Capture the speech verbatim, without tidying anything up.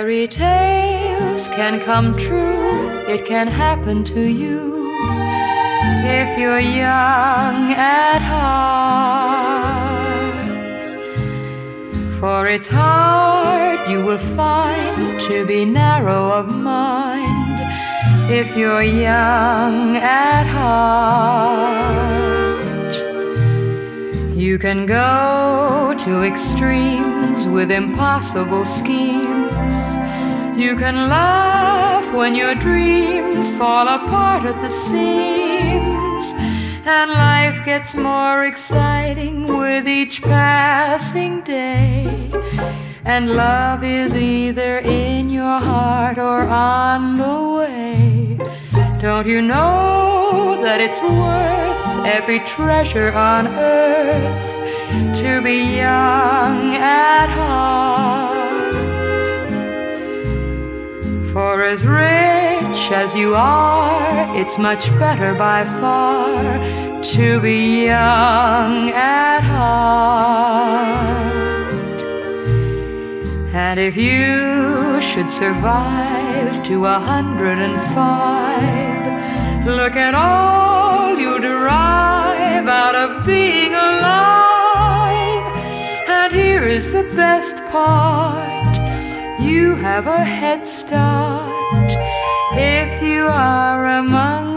Fairy tales can come true, it can happen to you if you're young at heart. For it's hard, you will find, to be narrow of mind if you're young at heart. You can go to extremes with impossible schemes. You can laugh when your dreams fall apart at the seams, and life gets more exciting with each passing day. And love is either in your heart or on the way. Don't you know that it's worth every treasure on earth to be young at heart? For as rich as you are, it's much better by far to be young at heart. And if you should survive to a hundred and five, look at all you'll derive out of being alive. And here is the best part: you have a head start if you are among